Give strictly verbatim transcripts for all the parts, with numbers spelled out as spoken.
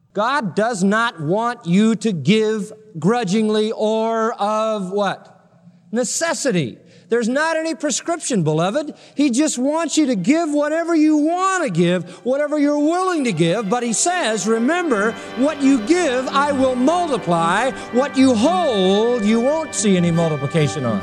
God does not want you to give grudgingly or of what? Necessity. There's not any prescription, beloved. He just wants you to give whatever you want to give, whatever you're willing to give. But He says, remember, what you give, I will multiply. What you hold, you won't see any multiplication on.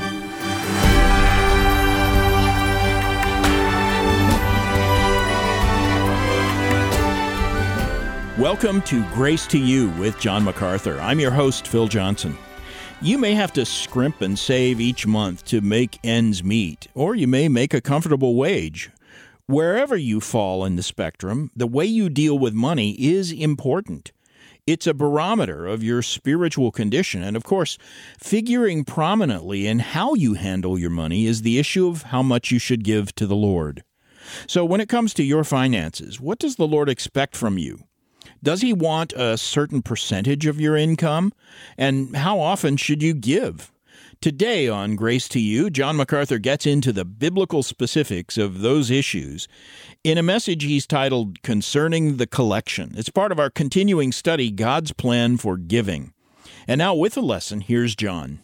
Welcome to Grace to You with John MacArthur. I'm your host, Phil Johnson. You may have to scrimp and save each month to make ends meet, or you may make a comfortable wage. Wherever you fall in the spectrum, the way you deal with money is important. It's a barometer of your spiritual condition, and of course, figuring prominently in how you handle your money is the issue of how much you should give to the Lord. So when it comes to your finances, what does the Lord expect from you? Does He want a certain percentage of your income? And how often should you give? Today on Grace to You, John MacArthur gets into the biblical specifics of those issues in a message he's titled Concerning the Collection. It's part of our continuing study, God's Plan for Giving. And now with the lesson, here's John.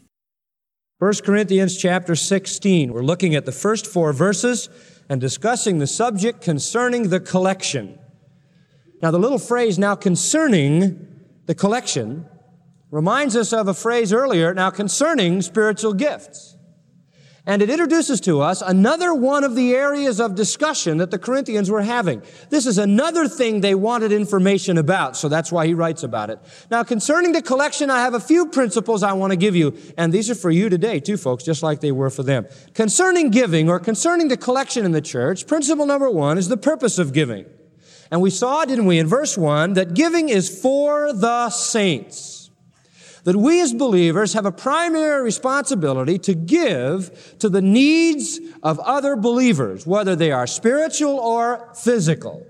First Corinthians chapter sixteen. We're looking at the first four verses and discussing the subject concerning the collection. Now, the little phrase, now concerning the collection, reminds us of a phrase earlier, now concerning spiritual gifts. And it introduces to us another one of the areas of discussion that the Corinthians were having. This is another thing they wanted information about, so that's why he writes about it. Now, concerning the collection, I have a few principles I want to give you, and these are for you today, too, folks, just like they were for them. Concerning giving, or concerning the collection in the church, principle number one is the purpose of giving. And we saw, didn't we, in verse one, that giving is for the saints. That we as believers have a primary responsibility to give to the needs of other believers, whether they are spiritual or physical.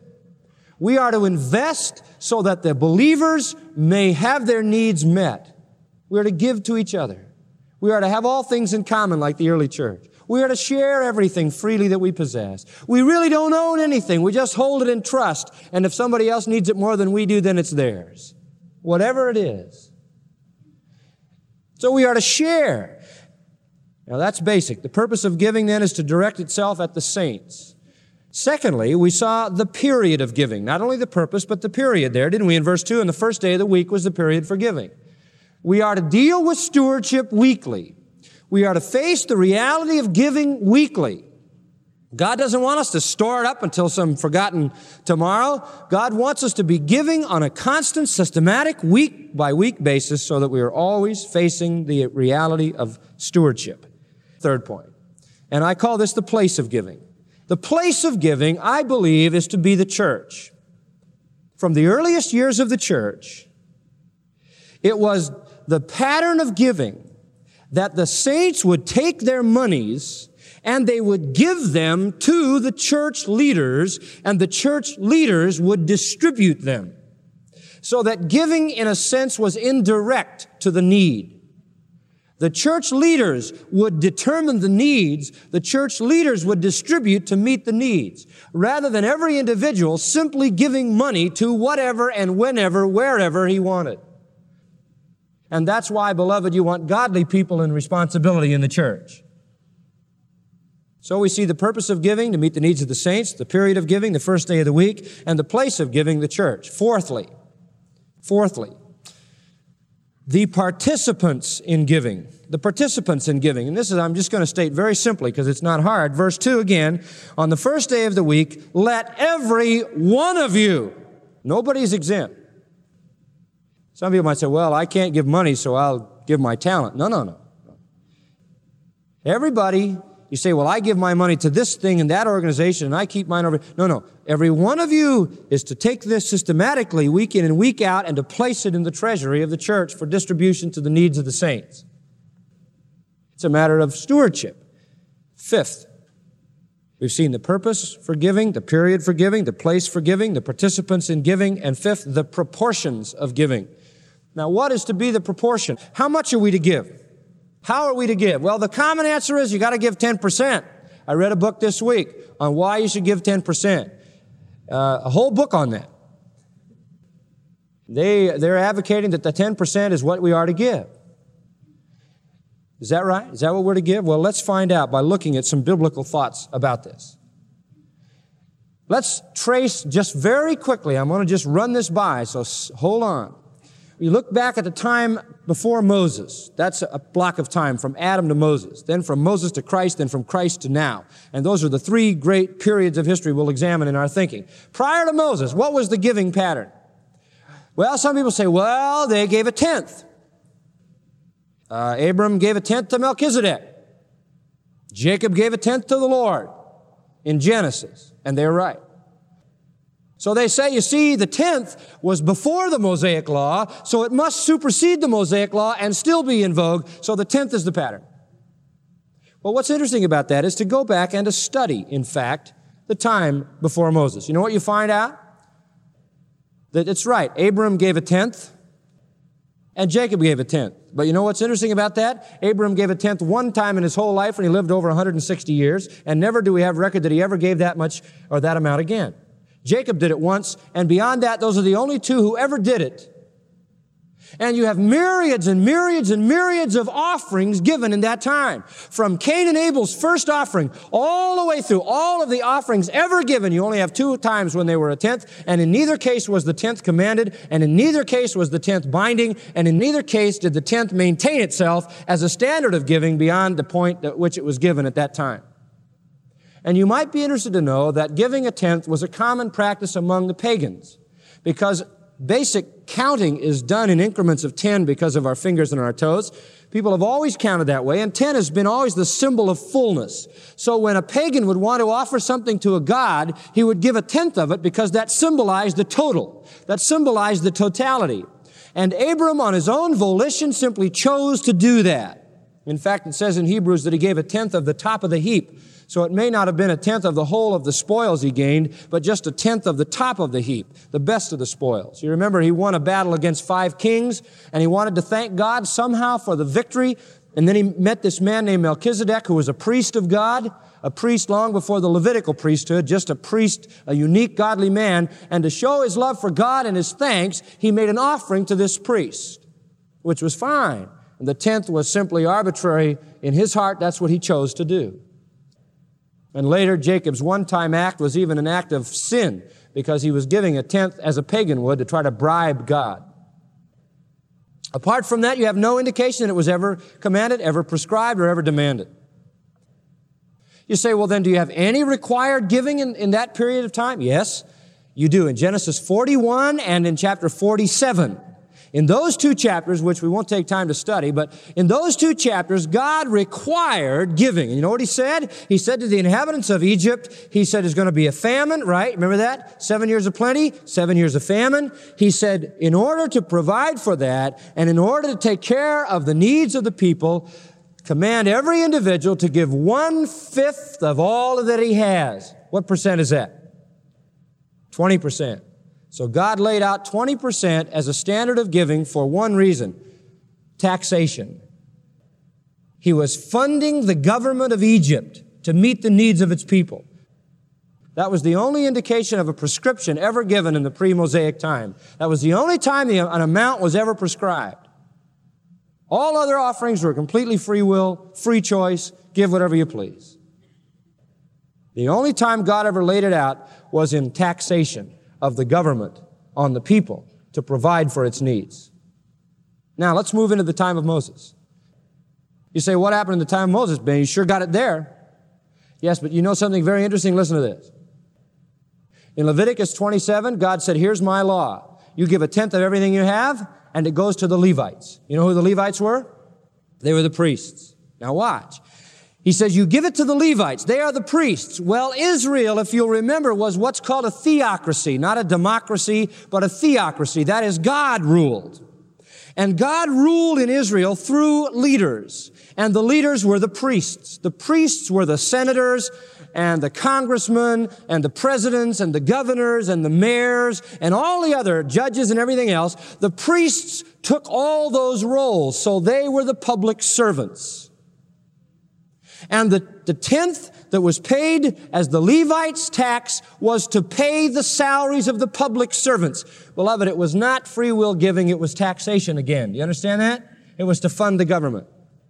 We are to invest so that the believers may have their needs met. We are to give to each other. We are to have all things in common like the early church. We are to share everything freely that we possess. We really don't own anything. We just hold it in trust. And if somebody else needs it more than we do, then it's theirs. Whatever it is. So we are to share. Now that's basic. The purpose of giving then is to direct itself at the saints. Secondly, we saw the period of giving. Not only the purpose, but the period there, didn't we? In verse two, and the first day of the week was the period for giving. We are to deal with stewardship weekly. We are to face the reality of giving weekly. God doesn't want us to store it up until some forgotten tomorrow. God wants us to be giving on a constant, systematic, week-by-week basis so that we are always facing the reality of stewardship. Third point, and I call this the place of giving. The place of giving, I believe, is to be the church. From the earliest years of the church, it was the pattern of giving that the saints would take their monies and they would give them to the church leaders, and the church leaders would distribute them. So that giving, in a sense, was indirect to the need. The church leaders would determine the needs. The church leaders would distribute to meet the needs, rather than every individual simply giving money to whatever and whenever, wherever he wanted. And that's why, beloved, you want godly people in responsibility in the church. So we see the purpose of giving, to meet the needs of the saints, the period of giving, the first day of the week, and the place of giving, the church. Fourthly, fourthly, the participants in giving. The participants in giving. And this is, I'm just going to state very simply because it's not hard. Verse two again, on the first day of the week, let every one of you, nobody's exempt. Some people might say, well, I can't give money, so I'll give my talent. No, no, no. Everybody, you say, well, I give my money to this thing and that organization, and I keep mine over. No, no. Every one of you is to take this systematically, week in and week out, and to place it in the treasury of the church for distribution to the needs of the saints. It's a matter of stewardship. Fifth, we've seen the purpose for giving, the period for giving, the place for giving, the participants in giving, and fifth, the proportions of giving. Now, what is to be the proportion? How much are we to give? How are we to give? Well, the common answer is you got to give ten percent. I read a book this week on why you should give ten percent. Uh, a whole book on that. They, they're advocating that the ten percent is what we are to give. Is that right? Is that what we're to give? Well, let's find out by looking at some biblical thoughts about this. Let's trace just very quickly. I'm going to just run this by, so hold on. You look back at the time before Moses. That's a block of time from Adam to Moses, then from Moses to Christ, then from Christ to now. And those are the three great periods of history we'll examine in our thinking. Prior to Moses, what was the giving pattern? Well, some people say, well, they gave a tenth. Uh, Abram gave a tenth to Melchizedek. Jacob gave a tenth to the Lord in Genesis, and they're right. So they say, you see, the tenth was before the Mosaic Law, so it must supersede the Mosaic Law and still be in vogue, so the tenth is the pattern. Well, what's interesting about that is to go back and to study, in fact, the time before Moses. You know what you find out? That it's right. Abram gave a tenth, and Jacob gave a tenth. But you know what's interesting about that? Abram gave a tenth one time in his whole life when he lived over one hundred sixty years, and never do we have record that he ever gave that much or that amount again. Jacob did it once, and beyond that, those are the only two who ever did it. And you have myriads and myriads and myriads of offerings given in that time. From Cain and Abel's first offering, all the way through all of the offerings ever given, you only have two times when they were a tenth, and in neither case was the tenth commanded, and in neither case was the tenth binding, and in neither case did the tenth maintain itself as a standard of giving beyond the point at which it was given at that time. And you might be interested to know that giving a tenth was a common practice among the pagans, because basic counting is done in increments of ten because of our fingers and our toes. People have always counted that way, and ten has been always the symbol of fullness. So when a pagan would want to offer something to a god, he would give a tenth of it because that symbolized the total. That symbolized the totality. And Abram, on his own volition, simply chose to do that. In fact, it says in Hebrews that he gave a tenth of the top of the heap. So it may not have been a tenth of the whole of the spoils he gained, but just a tenth of the top of the heap, the best of the spoils. You remember he won a battle against five kings, and he wanted to thank God somehow for the victory. And then he met this man named Melchizedek, who was a priest of God, a priest long before the Levitical priesthood, just a priest, a unique godly man. And to show his love for God and his thanks, he made an offering to this priest, which was fine. And the tenth was simply arbitrary. In his heart, that's what he chose to do. And later, Jacob's one-time act was even an act of sin because he was giving a tenth as a pagan would to try to bribe God. Apart from that, you have no indication that it was ever commanded, ever prescribed, or ever demanded. You say, well, then do you have any required giving in, in that period of time? Yes, you do. In Genesis forty-one and in chapter forty-seven. In those two chapters, which we won't take time to study, but in those two chapters, God required giving. And you know what he said? He said to the inhabitants of Egypt, he said there's going to be a famine, right? Remember that? Seven years of plenty, seven years of famine. He said, in order to provide for that, and in order to take care of the needs of the people, command every individual to give one-fifth of all that he has. What percent is that? twenty percent. So God laid out twenty percent as a standard of giving for one reason, taxation. He was funding the government of Egypt to meet the needs of its people. That was the only indication of a prescription ever given in the pre-Mosaic time. That was the only time the, an amount was ever prescribed. All other offerings were completely free will, free choice, give whatever you please. The only time God ever laid it out was in taxation of the government on the people to provide for its needs. Now, let's move into the time of Moses. You say, what happened in the time of Moses? Ben, you sure got it there. Yes, but you know something very interesting? Listen to this. In Leviticus twenty-seven, God said, here's my law. You give a tenth of everything you have, and it goes to the Levites. You know who the Levites were? They were the priests. Now watch. He says, you give it to the Levites. They are the priests. Well, Israel, if you'll remember, was what's called a theocracy, not a democracy, but a theocracy. That is, God ruled. And God ruled in Israel through leaders. And the leaders were the priests. The priests were the senators and the congressmen and the presidents and the governors and the mayors and all the other judges and everything else. The priests took all those roles, so they were the public servants. And the, the tenth that was paid as the Levites' tax was to pay the salaries of the public servants. Beloved, it was not free will giving, it was taxation again. Do you understand that? It was to fund the government.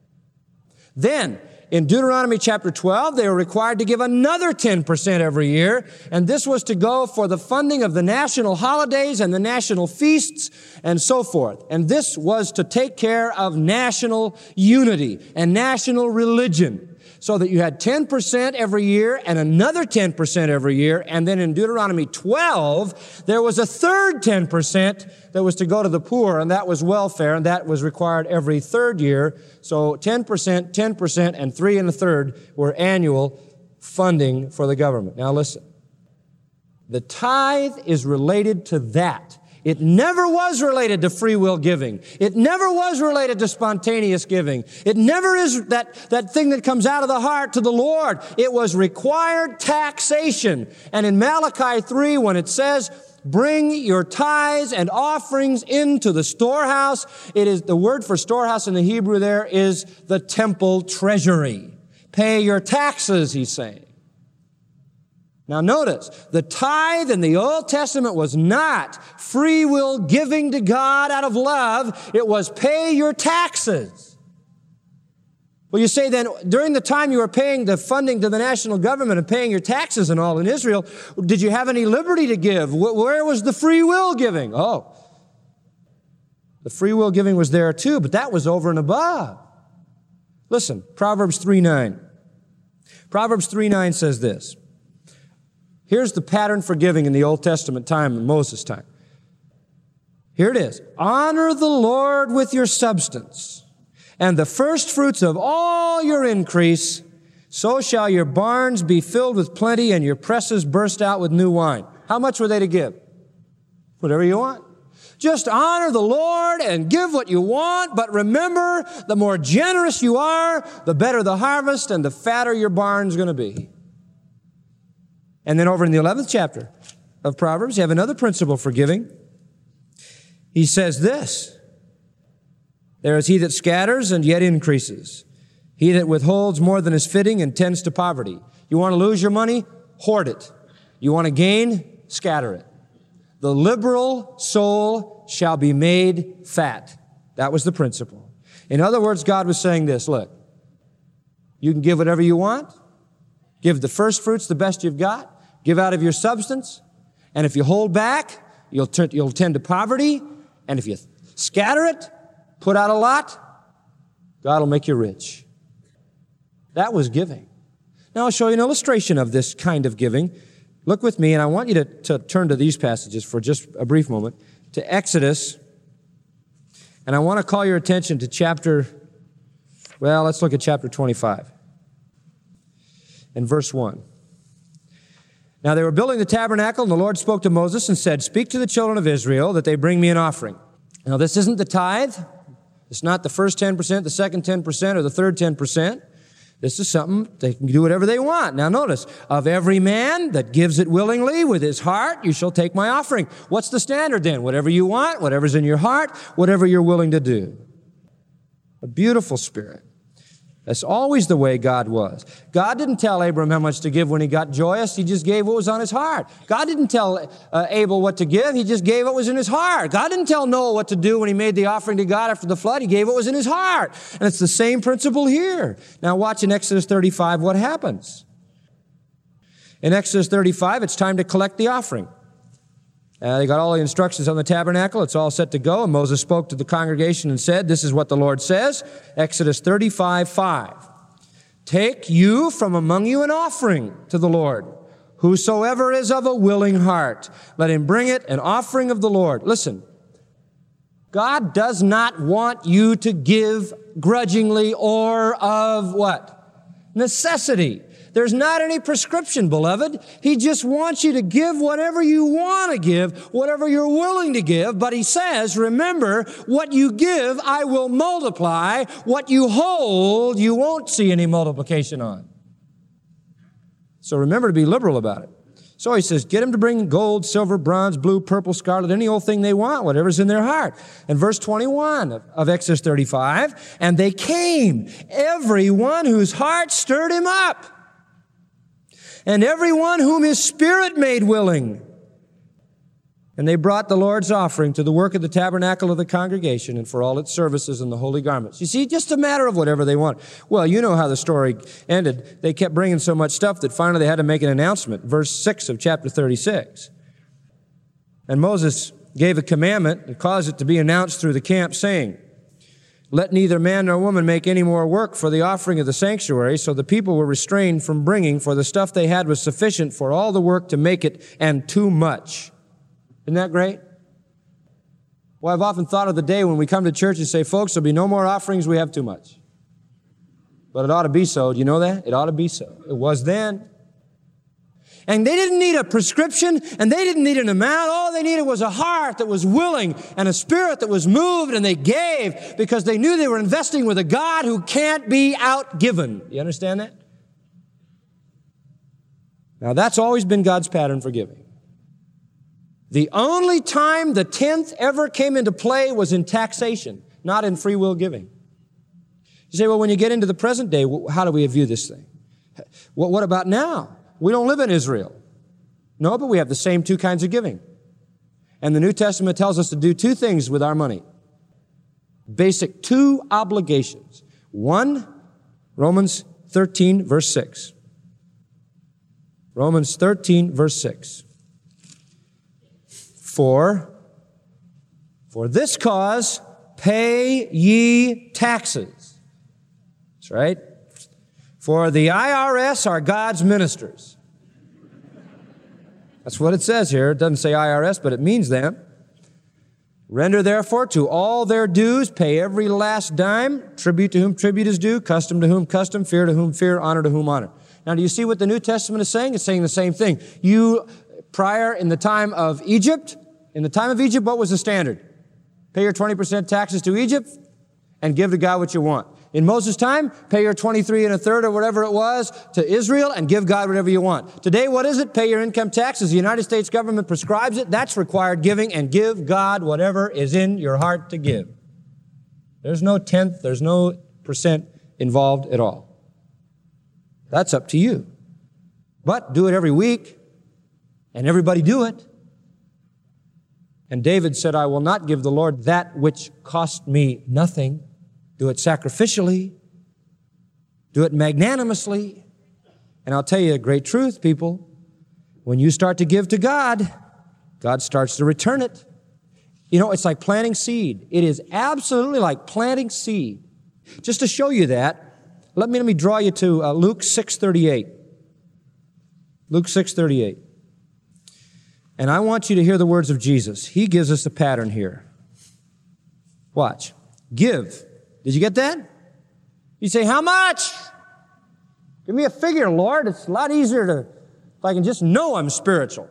Then, in Deuteronomy chapter twelve, they were required to give another ten percent every year, and this was to go for the funding of the national holidays and the national feasts and so forth. And this was to take care of national unity and national religion, so that you had ten percent every year and another ten percent every year. And then in Deuteronomy twelve, there was a third ten percent that was to go to the poor, and that was welfare, and that was required every third year. So ten percent, ten percent, and three and a third were annual funding for the government. Now listen, the tithe is related to that. It never was related to free will giving. It never was related to spontaneous giving. It never is that, that thing that comes out of the heart to the Lord. It was required taxation. And in Malachi three, when it says, bring your tithes and offerings into the storehouse, it is, the word for storehouse in the Hebrew there is the temple treasury. Pay your taxes, he's saying. Now notice, the tithe in the Old Testament was not free will giving to God out of love. It was pay your taxes. Well, you say then, during the time you were paying the funding to the national government and paying your taxes and all in Israel, did you have any liberty to give? Where was the free will giving? Oh, the free will giving was there too, but that was over and above. Listen, Proverbs three nine. Proverbs three nine says this. Here's the pattern for giving in the Old Testament time, in Moses' time. Here it is. Honor the Lord with your substance, and the first fruits of all your increase, so shall your barns be filled with plenty and your presses burst out with new wine. How much were they to give? Whatever you want. Just honor the Lord and give what you want, but remember, the more generous you are, the better the harvest and the fatter your barn's going to be. And then over in the eleventh chapter of Proverbs, you have another principle for giving. He says this, there is he that scatters and yet increases. He that withholds more than is fitting and tends to poverty. You want to lose your money? Hoard it. You want to gain? Scatter it. The liberal soul shall be made fat. That was the principle. In other words, God was saying this, look, you can give whatever you want. Give the first fruits, the best you've got. Give out of your substance. And if you hold back, you'll, t- you'll tend to poverty. And if you scatter it, put out a lot, God will make you rich. That was giving. Now I'll show you an illustration of this kind of giving. Look with me, and I want you to, to turn to these passages for just a brief moment, to Exodus. And I want to call your attention to chapter, well, let's look at chapter twenty-five. In verse one. Now they were building the tabernacle, and the Lord spoke to Moses and said, speak to the children of Israel that they bring me an offering. Now this isn't the tithe. It's not the first ten percent, the second ten percent, or the third ten percent. This is something they can do whatever they want. Now notice, of every man that gives it willingly with his heart, you shall take my offering. What's the standard then? Whatever you want, whatever's in your heart, whatever you're willing to do. A beautiful spirit. That's always the way God was. God didn't tell Abram how much to give when he got joyous. He just gave what was on his heart. God didn't tell uh, Abel what to give. He just gave what was in his heart. God didn't tell Noah what to do when he made the offering to God after the flood. He gave what was in his heart. And it's the same principle here. Now watch in Exodus thirty-five what happens. In Exodus thirty-five, it's time to collect the offering. Uh, they got all the instructions on the tabernacle. It's all set to go. And Moses spoke to the congregation and said, this is what the Lord says. Exodus thirty-five five. Take you from among you an offering to the Lord. Whosoever is of a willing heart, let him bring it, an offering of the Lord. Listen, God does not want you to give grudgingly or of what? Necessity. There's not any prescription, beloved. He just wants you to give whatever you want to give, whatever you're willing to give. But he says, remember, what you give, I will multiply. What you hold, you won't see any multiplication on. So remember to be liberal about it. So he says, get them to bring gold, silver, bronze, blue, purple, scarlet, any old thing they want, whatever's in their heart. And verse twenty-one of, of Exodus thirty-five, and they came, everyone whose heart stirred him up, and everyone whom his spirit made willing. And they brought the Lord's offering to the work of the tabernacle of the congregation and for all its services and the holy garments. You see, just a matter of whatever they want. Well, you know how the story ended. They kept bringing so much stuff that finally they had to make an announcement. Verse six of chapter thirty-six. And Moses gave a commandment and caused it to be announced through the camp, saying, let neither man nor woman make any more work for the offering of the sanctuary. So the people were restrained from bringing, for the stuff they had was sufficient for all the work to make it, and too much. Isn't that great? Well, I've often thought of the day when we come to church and say, folks, there'll be no more offerings, we have too much. But it ought to be so. Do you know that? It ought to be so. It was then. And they didn't need a prescription, and they didn't need an amount. All they needed was a heart that was willing and a spirit that was moved, and they gave because they knew they were investing with a God who can't be outgiven. You understand that? Now, that's always been God's pattern for giving. The only time the tenth ever came into play was in taxation, not in free will giving. You say, well, when you get into the present day, how do we view this thing? What about now? We don't live in Israel. No, but we have the same two kinds of giving. And the New Testament tells us to do two things with our money. Basic two obligations. One, Romans thirteen, verse six. Romans thirteen, verse six. For, for this cause, pay ye taxes. That's right. For the I R S are God's ministers. That's what it says here. It doesn't say I R S, but it means them. Render therefore to all their dues, pay every last dime, tribute to whom tribute is due, custom to whom custom, fear to whom fear, honor to whom honor. Now, do you see what the New Testament is saying? It's saying the same thing. You, prior in the time of Egypt, in the time of Egypt, what was the standard? Pay your twenty percent taxes to Egypt and give to God what you want. In Moses' time, pay your twenty-three and a third or whatever it was to Israel and give God whatever you want. Today, what is it? Pay your income taxes. The United States government prescribes it. That's required giving, and give God whatever is in your heart to give. There's no tenth, there's no percent involved at all. That's up to you. But do it every week, and everybody do it. And David said, I will not give the Lord that which cost me nothing. Do it sacrificially. Do it magnanimously. And I'll tell you a great truth, people. When you start to give to God, God starts to return it. You know, it's like planting seed. It is absolutely like planting seed. Just to show you that, let me, let me draw you to uh, Luke six thirty-eight. Luke six thirty-eight. And I want you to hear the words of Jesus. He gives us a pattern here. Watch. Give. Did you get that? You say, how much? Give me a figure, Lord. It's a lot easier to, if I can just know I'm spiritual.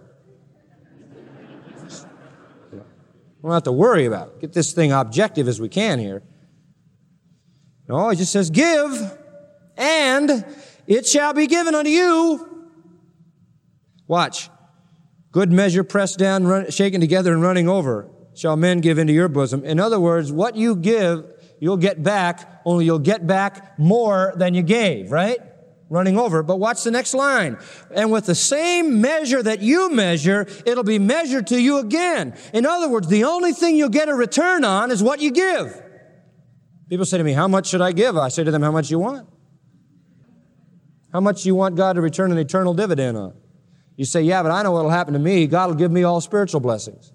We don't have to worry about it. Get this thing objective as we can here. No, it just says, give, and it shall be given unto you. Watch. Good measure, pressed down, run, shaken together, and running over, shall men give into your bosom. In other words, what you give, you'll get back, only you'll get back more than you gave, right? Running over. But watch the next line. And with the same measure that you measure, it'll be measured to you again. In other words, the only thing you'll get a return on is what you give. People say to me, how much should I give? I say to them, how much you want? How much do you want God to return an eternal dividend on? You say, yeah, but I know what will happen to me. God will give me all spiritual blessings.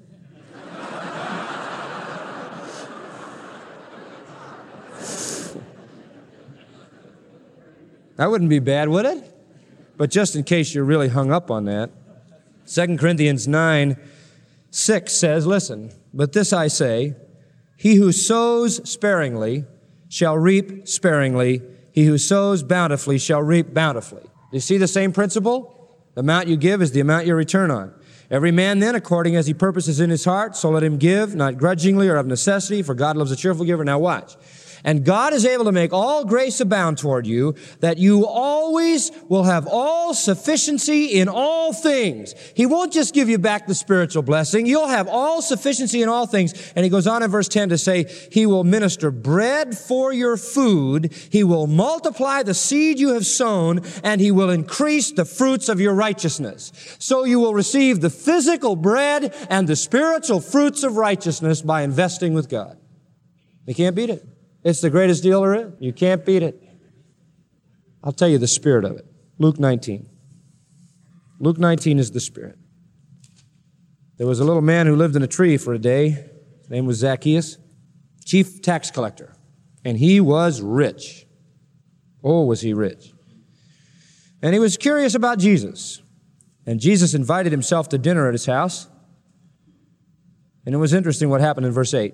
That wouldn't be bad, would it? But just in case you're really hung up on that, Second Corinthians nine six says, listen, but this I say, he who sows sparingly shall reap sparingly. He who sows bountifully shall reap bountifully. Do you see the same principle? The amount you give is the amount you return on. Every man then, according as he purposes in his heart, so let him give, not grudgingly or of necessity, for God loves a cheerful giver. Now watch. And God is able to make all grace abound toward you, that you always will have all sufficiency in all things. He won't just give you back the spiritual blessing. You'll have all sufficiency in all things. And he goes on in verse ten to say, He will minister bread for your food. He will multiply the seed you have sown, and He will increase the fruits of your righteousness. So you will receive the physical bread and the spiritual fruits of righteousness by investing with God. You can't beat it. It's the greatest deal there is. You can't beat it. I'll tell you the spirit of it. Luke nineteen. Luke nineteen is the spirit. There was a little man who lived in a tree for a day. His name was Zacchaeus, chief tax collector. And he was rich. Oh, was he rich. And he was curious about Jesus. And Jesus invited himself to dinner at his house. And it was interesting what happened in verse eight.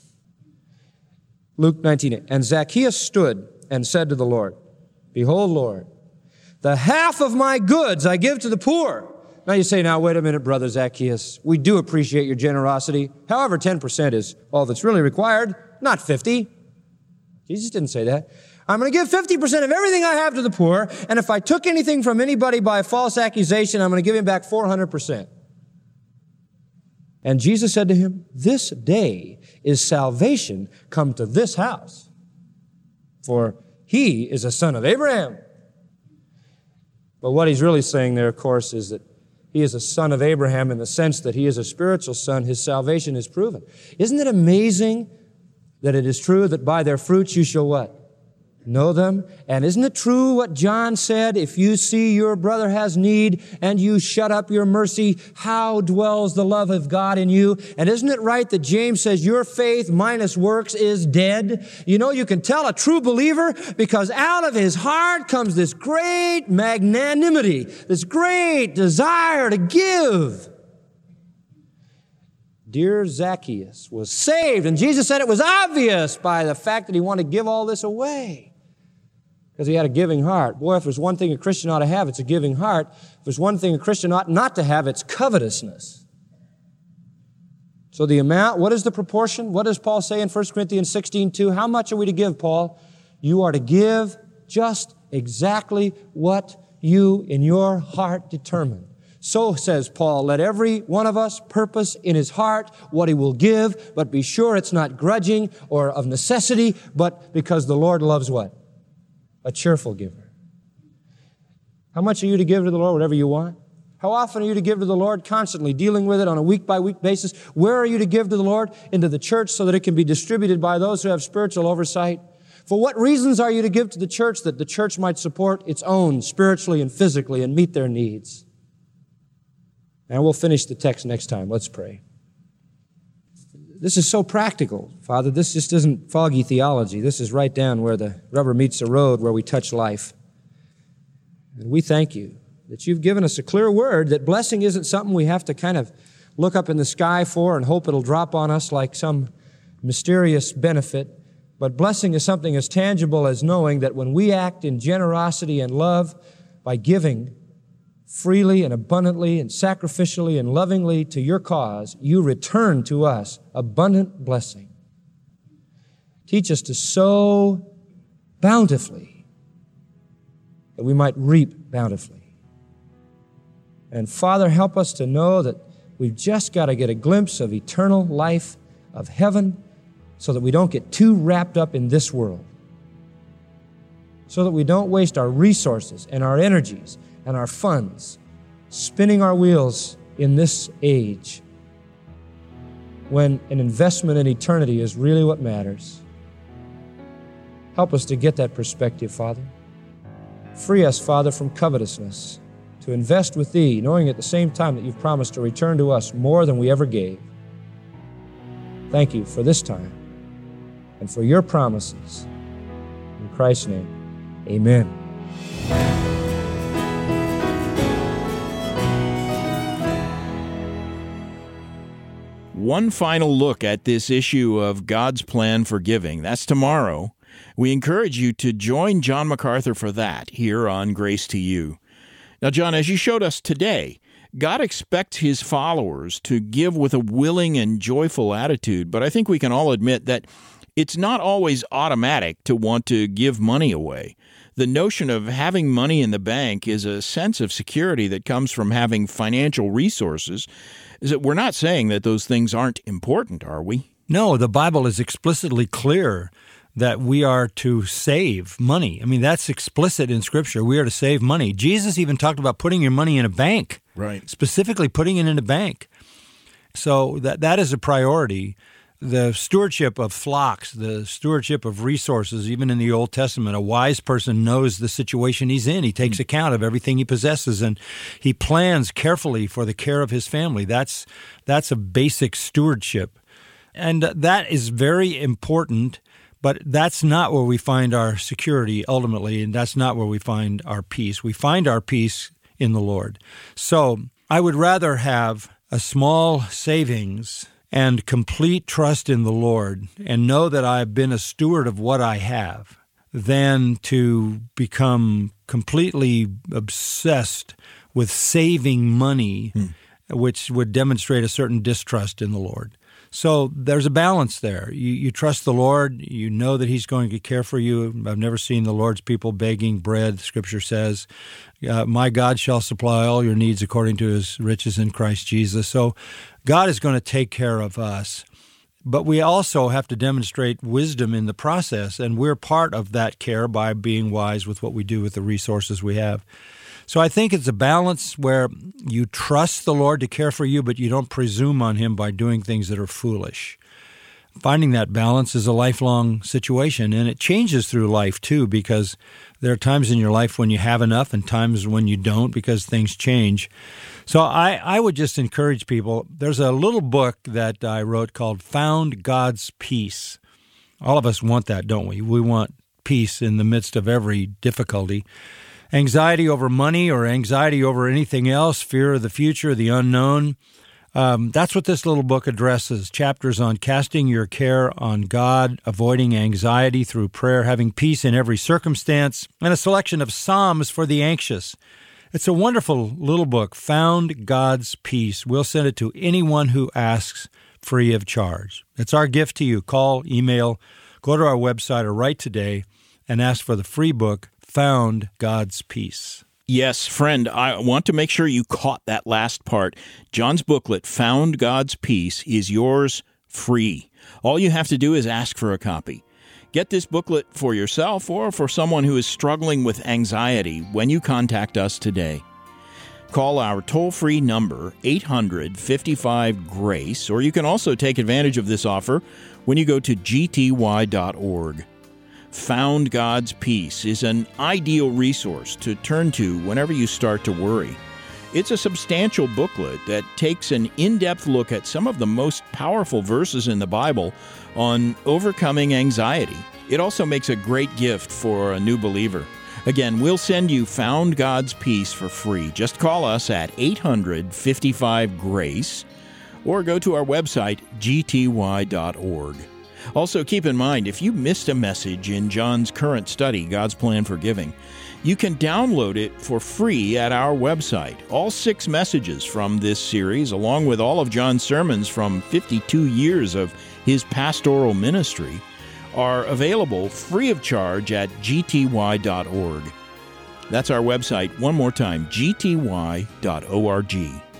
Luke nineteen. And Zacchaeus stood and said to the Lord, Behold, Lord, the half of my goods I give to the poor. Now you say, now wait a minute, brother Zacchaeus. We do appreciate your generosity. However, ten percent is all that's really required, not fifty. Jesus didn't say that. I'm going to give fifty percent of everything I have to the poor, and if I took anything from anybody by false accusation, I'm going to give him back four hundred percent. And Jesus said to him, This day is salvation come to this house, for he is a son of Abraham. But what he's really saying there, of course, is that he is a son of Abraham in the sense that he is a spiritual son. His salvation is proven. Isn't it amazing that it is true that by their fruits you shall what? Know them. And isn't it true what John said? If you see your brother has need and you shut up your mercy, how dwells the love of God in you? And isn't it right that James says your faith minus works is dead? You know, you can tell a true believer because out of his heart comes this great magnanimity, this great desire to give. Dear Zacchaeus was saved, and Jesus said it was obvious by the fact that he wanted to give all this away. Because he had a giving heart. Boy, if there's one thing a Christian ought to have, it's a giving heart. If there's one thing a Christian ought not to have, it's covetousness. So the amount, what is the proportion? What does Paul say in First Corinthians sixteen two? How much are we to give, Paul? You are to give just exactly what you in your heart determine. So, says Paul, let every one of us purpose in his heart what he will give, but be sure it's not grudging or of necessity, but because the Lord loves what? A cheerful giver. How much are you to give to the Lord? Whatever you want. How often are you to give to the Lord? Constantly, dealing with it on a week-by-week basis. Where are you to give to the Lord? Into the church so that it can be distributed by those who have spiritual oversight. For what reasons are you to give to the church? That the church might support its own spiritually and physically and meet their needs. And we'll finish the text next time. Let's pray. This is so practical, Father. This just isn't foggy theology. This is right down where the rubber meets the road, where we touch life. And we thank you that you've given us a clear word that blessing isn't something we have to kind of look up in the sky for and hope it'll drop on us like some mysterious benefit. But blessing is something as tangible as knowing that when we act in generosity and love by giving freely and abundantly and sacrificially and lovingly to your cause, you return to us abundant blessing. Teach us to sow bountifully that we might reap bountifully. And Father, help us to know that we've just got to get a glimpse of eternal life, of heaven, so that we don't get too wrapped up in this world, so that we don't waste our resources and our energies and our funds spinning our wheels in this age when an investment in eternity is really what matters. Help us to get that perspective, Father. Free us, Father, from covetousness, to invest with Thee, knowing at the same time that You've promised to return to us more than we ever gave. Thank You for this time and for Your promises. In Christ's name, amen. One final look at this issue of God's plan for giving. That's tomorrow. We encourage you to join John MacArthur for that here on Grace to You. Now, John, as you showed us today, God expects His followers to give with a willing and joyful attitude, but I think we can all admit that It's not always automatic to want to give money away. The notion of having money in the bank is a sense of security that comes from having financial resources. Is that we're not saying that those things aren't important, are we? No, the Bible is explicitly clear that we are to save money. I mean, that's explicit in Scripture. We are to save money. Jesus even talked about putting your money in a bank, right? Specifically putting it in a bank. So that that is a priority. The stewardship of flocks, the stewardship of resources, even in the Old Testament, a wise person knows the situation he's in. He takes account of everything he possesses, and he plans carefully for the care of his family. That's that's a basic stewardship. And that is very important, but that's not where we find our security ultimately, and that's not where we find our peace. We find our peace in the Lord. So I would rather have a small savings and complete trust in the Lord and know that I've been a steward of what I have than to become completely obsessed with saving money, hmm. which would demonstrate a certain distrust in the Lord. So there's a balance there. You, you trust the Lord. You know that he's going to care for you. I've never seen the Lord's people begging bread. Scripture says, uh, my God shall supply all your needs according to his riches in Christ Jesus. So God is going to take care of us. But we also have to demonstrate wisdom in the process, and we're part of that care by being wise with what we do with the resources we have. So I think it's a balance where you trust the Lord to care for you, but you don't presume on him by doing things that are foolish. Finding that balance is a lifelong situation, and it changes through life too, because there are times in your life when you have enough and times when you don't because things change. So I, I would just encourage people. There's a little book that I wrote called Found God's Peace. All of us want that, don't we? We want peace in the midst of every difficulty. Anxiety over money or anxiety over anything else, fear of the future, the unknown. Um, that's what this little book addresses. Chapters on casting your care on God, avoiding anxiety through prayer, having peace in every circumstance, and a selection of Psalms for the anxious. It's a wonderful little book, Found God's Peace. We'll send it to anyone who asks free of charge. It's our gift to you. Call, email, go to our website or write today and ask for the free book, Found God's Peace. Yes, friend, I want to make sure you caught that last part. John's booklet, Found God's Peace, is yours free. All you have to do is ask for a copy. Get this booklet for yourself or for someone who is struggling with anxiety when you contact us today. Call our toll-free number, eight hundred, fifty-five, GRACE, or you can also take advantage of this offer when you go to g t y dot org. Found God's Peace is an ideal resource to turn to whenever you start to worry. It's a substantial booklet that takes an in-depth look at some of the most powerful verses in the Bible on overcoming anxiety. It also makes a great gift for a new believer. Again, we'll send you Found God's Peace for free. Just call us at eight hundred, fifty-five, GRACE or go to our website, g t y dot org. Also, keep in mind, if you missed a message in John's current study, God's Plan for Giving, you can download it for free at our website. All six messages from this series, along with all of John's sermons from fifty-two years of his pastoral ministry, are available free of charge at g t y dot org. That's our website. One more time, g t y dot org.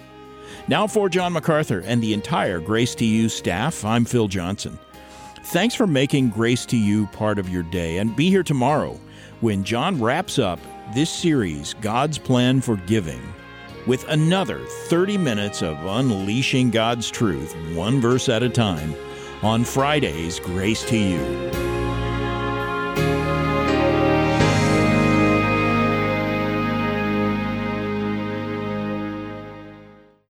Now for John MacArthur and the entire Grace to You staff, I'm Phil Johnson. Thanks for making Grace to You part of your day, and be here tomorrow when John wraps up this series, God's Plan for Giving, with another thirty minutes of unleashing God's truth, one verse at a time, on Friday's Grace to You.